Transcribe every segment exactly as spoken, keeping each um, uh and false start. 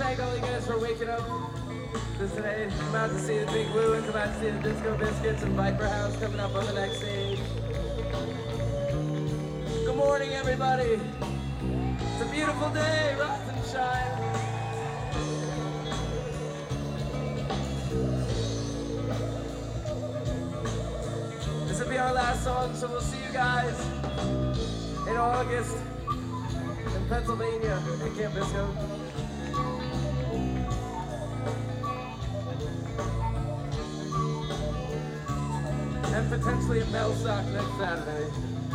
thank all you guys for waking up this today. I'm about to see the Big Woo and I'm about to see the Disco Biscuits and Viper House coming up on the next stage. Good morning, everybody. It's a beautiful day, rise and shine. This will be our last song, so we'll see you guys in August in Pennsylvania at Camp Bisco. And potentially at Melstock next Saturday.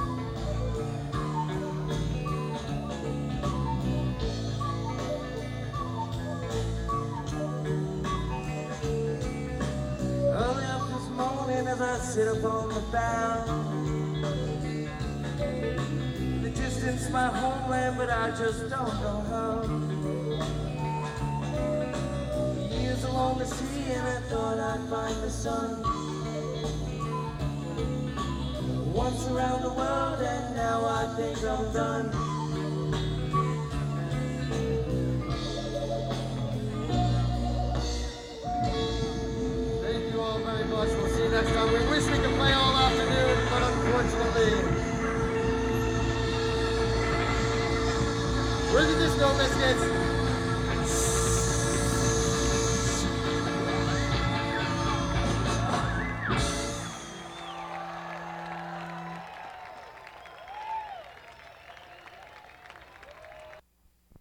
Early up this morning as I sit upon the bow, the distance my homeland, but I just don't know how. Years along the sea and I thought I'd find the sun. Once around the world and now I think I'm done. Thank you all very much. We'll see you next time. We wish we could play all afternoon, but unfortunately, we're the Disco Biscuits.